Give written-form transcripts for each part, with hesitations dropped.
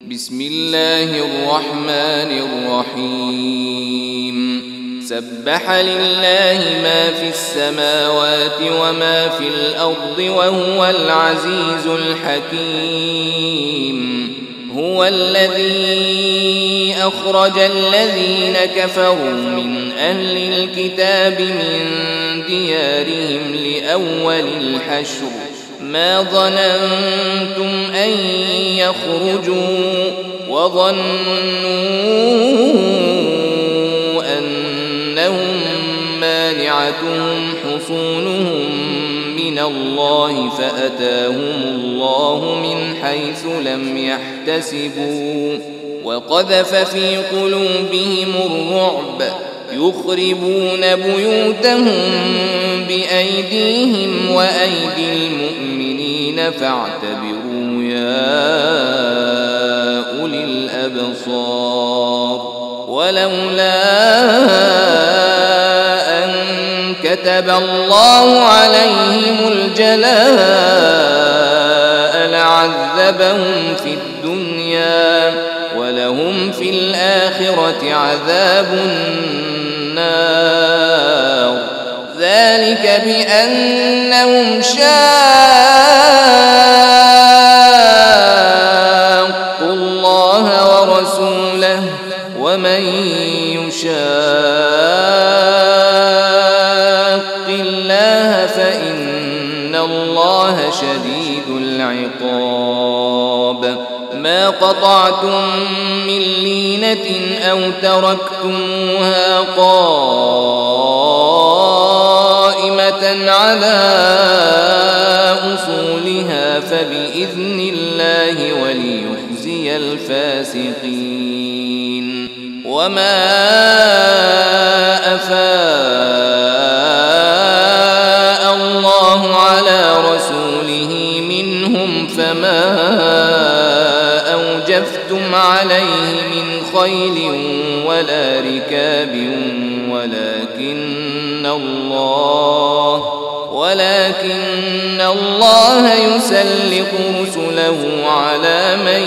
بسم الله الرحمن الرحيم سبح لله ما في السماوات وما في الأرض وهو العزيز الحكيم هو الذي أخرج الذين كفروا من أهل الكتاب من ديارهم لأول الحشر ما ظننتم أن يخرجوا وظنوا أنهم مانعتهم حصونهم من الله فأتاهم الله من حيث لم يحتسبوا وقذف في قلوبهم الرعب يخربون بيوتهم بأيديهم وأيدي المؤمنين فاعتبروا يا أولي الأبصار ولولا أن كتب الله عليهم الجلاء لعذبهم في الدنيا ولهم في الآخرة عذاب النار ذلك بأنهم شاقوا الله ورسوله ومن يشاق الله فإن الله شديد العقاب ما قطعتم من لينة أو تركتموها قائمة على أصولها فبإذن الله وليخزي الفاسقين وما أفاء الله على رسوله منهم فما أوجفتم عليه من خيل ولا ركاب ولكن الله يسلط رسله على من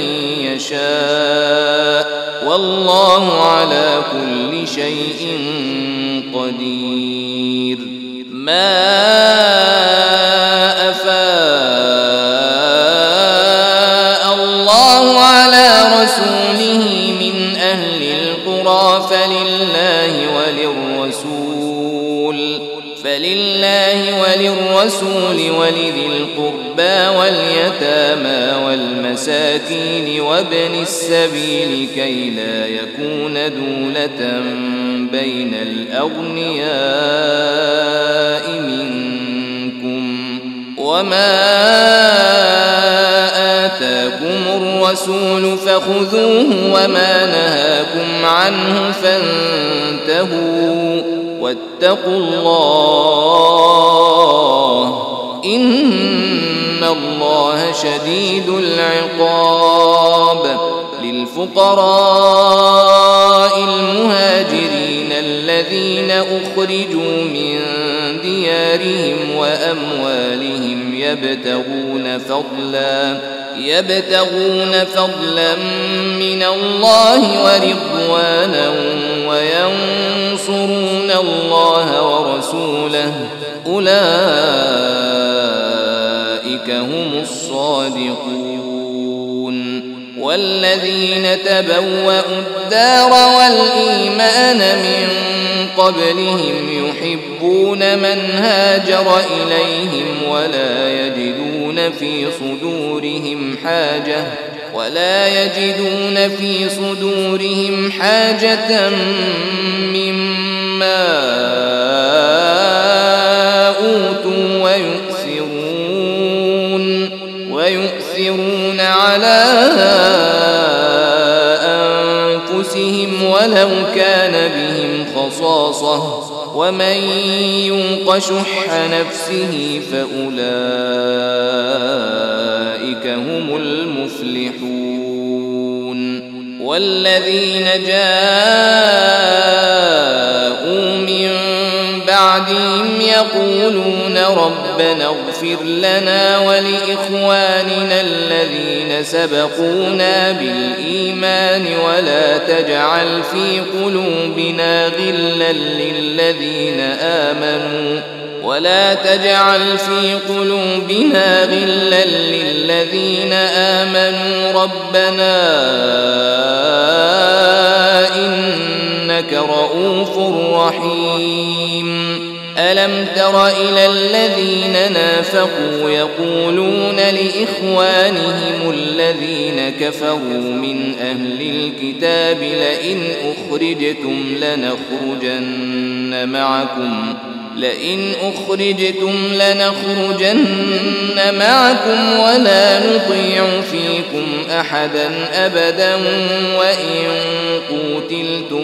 يشاء والله على كل شيء قدير ما أفاء الله على رسوله من أهل القرى فلله وللرسول ولذي القربى واليتامى والمساكين وابن السبيل كي لا يكون دولة بين الأغنياء منكم وما آتاكم الرسول فخذوه وما نهاكم عنه فانتهوا واتقوا الله إن الله شديد العقاب للفقراء المهاجرين الذين أخرجوا من ديارهم وأموالهم يبتغون فضلا من الله ورضوانا وينصرون الله ورسوله أولئك هم الصادقون والذين تبوأوا الدار والإيمان من قبلهم يحبون من هاجر إليهم ولا يجدون في صدورهم حاجة مما أوتوا ويؤثرون على أنفسهم ولو كان بهم خصاصة ومن يوق شح نفسه فأولئك هم المفلحون والذين جاءوا من بعدهم يقولون ربنا ربنا اغفر لنا ولإخواننا الذين سبقونا بالإيمان ولا تجعل في قلوبنا غلا للذين آمنوا ربنا إنك رؤوف رحيم. ألم تر إلى الذين نافقوا يقولون لإخوانهم الذين كفروا من أهل الكتاب لئن أخرجتم لنخرجن معكم ولا نطيع فيكم أحدا أبدا وإن قوتلتم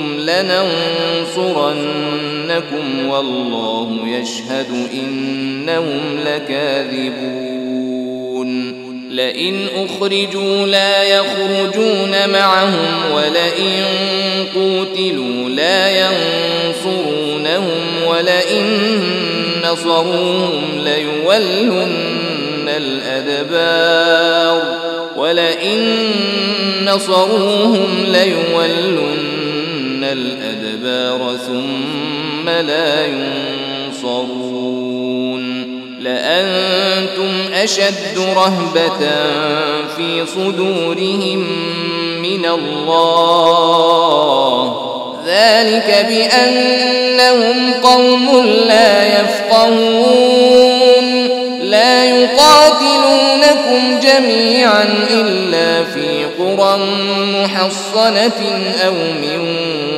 لننصرنكم والله يشهد إنهم لكاذبون. لئن أخرجوا لا يخرجون معهم ولئن قوتلوا لا ينصرونهم ولئن نصروهم ليولن الأدبار ثم لا ينصرون. لأنتم أشد رهبة في صدورهم من الله ذلك بأنهم قوم لا يفقهون. لا يقاتلونكم جميعا إلا في قرى محصنة أو من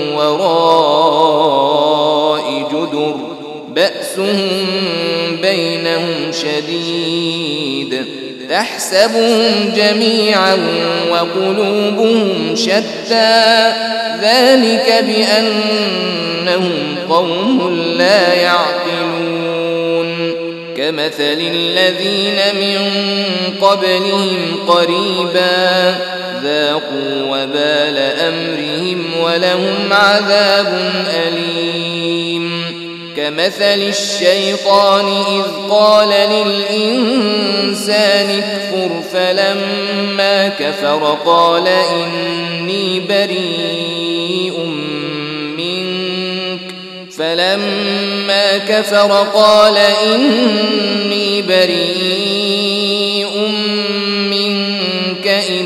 وراء جدر بأسهم بينهم شديد تحسبهم جميعا وقلوبهم شتى ذلك بأنهم قوم لا يعقلون. كمثل الذين من قبلهم قريبا ذاقوا وبال أمرهم ولهم عذاب أليم. كمثل الشيطان إذ قال للإنسان اكفر فلما كفر قال إني بريء منك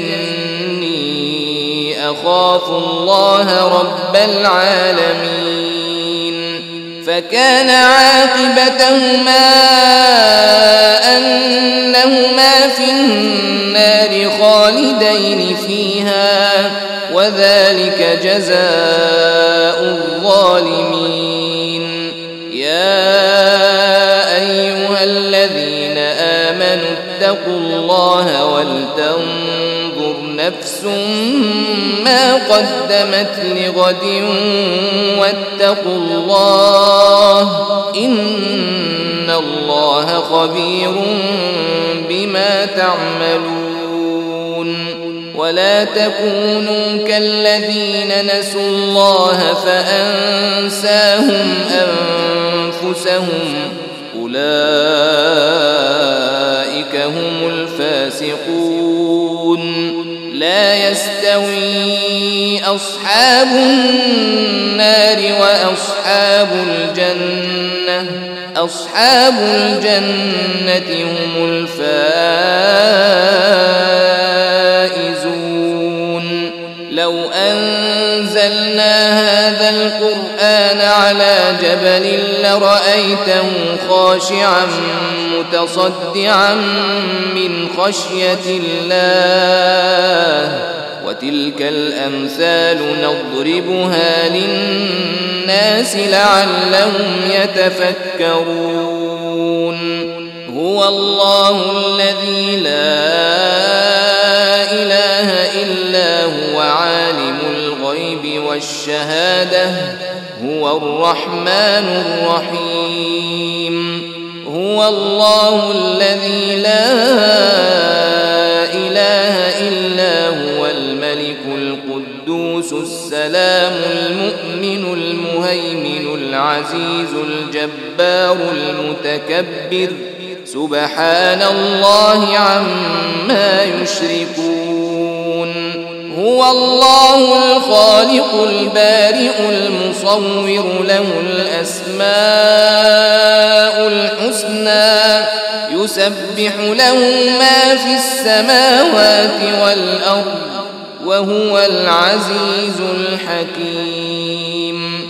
إني أخاف الله رب العالمين. فكان عاقبتهما أنهما في النار خالدين فيها وذلك جزاء الظالمين. يا أيها الذين آمنوا اتقوا الله ولتنظر نفس ما قدمت لغد واتقوا الله إن الله خبير بما تعملون. ولا تكونوا كالذين نسوا الله فأنساهم أنفسهم أولئك هم الفاسقون. لا يستوي أصحاب النار وأصحاب الجنة هم الفائزون. لو أنزلنا هذا القرآن على جبل لرأيته خاشعا متصدعا من خشية الله. وتلك الأمثال نضربها للناس لعلهم يتفكرون. هو الله الذي لا إله إلا هو عالم الغيب والشهادة هو الرحمن الرحيم. هو الله الذي لا إله إلا هو الملك القدوس السلام المؤمن المهيمن العزيز الجبار المتكبر سبحان الله عما يشركون هو الله الخالق البارئ المصور له الأسماء الحسنى يسبح له ما في السماوات والأرض وهو العزيز الحكيم